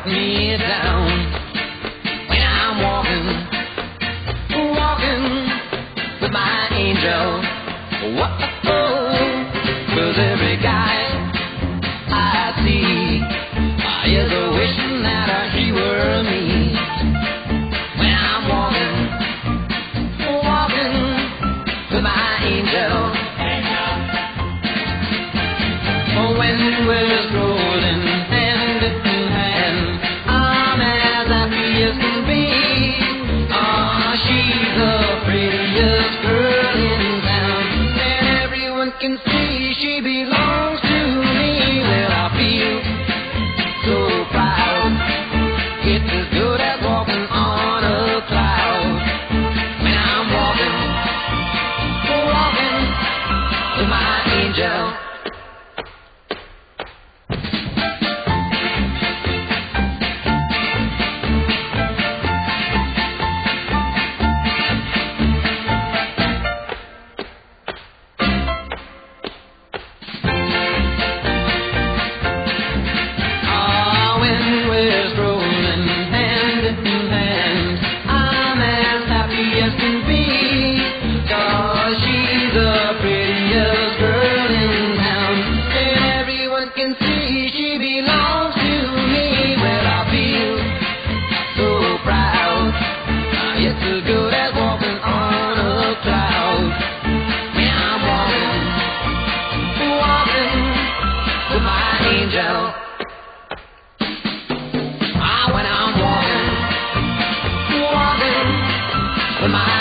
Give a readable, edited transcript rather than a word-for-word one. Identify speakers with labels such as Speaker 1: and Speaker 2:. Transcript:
Speaker 1: knock me down when I'm walking with my angel. Whoa, 'cause every guy I see is a wishing that he were me. When I'm walking with my angel. When we're strolling hand in hand, I'm as happy as can be. She's the prettiest girl in town, and everyone can see she belongs to me. Well, I feel so proud. It's as good as walking on a cloud. When I'm walking with my angel. When I'm walking with my